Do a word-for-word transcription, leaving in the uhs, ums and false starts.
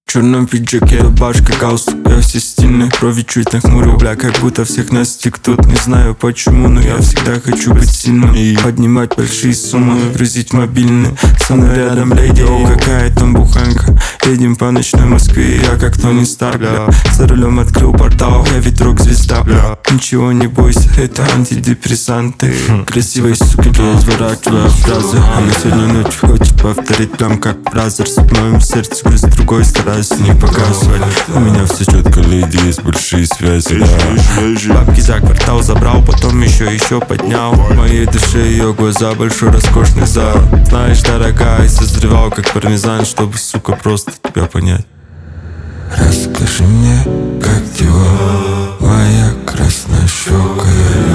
В черном пиджаке, рубашка, галстук, я все стильный. Брови чуть нахмурил, бля, как будто всех настиг тут. Не знаю почему, но я всегда хочу быть сильным и поднимать большие суммы, грузить мобильный. Со мной рядом леди, о, какая там буханка. Едем по ночной Москве, я как Тони Старк, бля. За рулем открыл портал, я ведь рок-звезда, бля. Ничего не бойся, это антидепрессанты. Красивой суки, бля, изворачивая фразы. Она сегодня ночью хочет повторить прям как Бразерс. В моем сердце груз другой, стараюсь не показывать. У меня все четко, леди, есть большие связи, да. Бабки за квартал забрал, потом еще еще поднял. В моей душе ее глаза, большой роскошный зал. Знаешь, дорогая, созревал как пармезан, чтобы, сука, просто тебя понять. Расскажи мне, как дела, моя краснощёкая.